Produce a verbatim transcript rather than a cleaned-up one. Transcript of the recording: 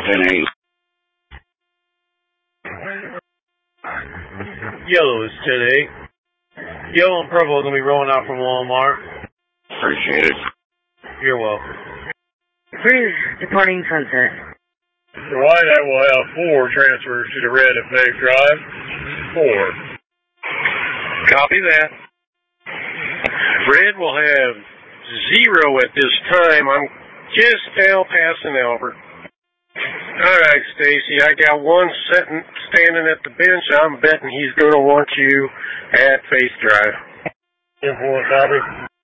ten eight. Yellow is ten eight. Yellow and purple are going to be rolling out from Walmart. Appreciate it. You're welcome. Cruise departing Sunset. The white I will have four transfers to the red at Bank Drive. Four. Copy that. Red will have zero at this time. I'm just now passing Albert. All right, Stacy, I got one sitting, standing at the bench. I'm betting he's going to want you at Face Drive. ten four, copy.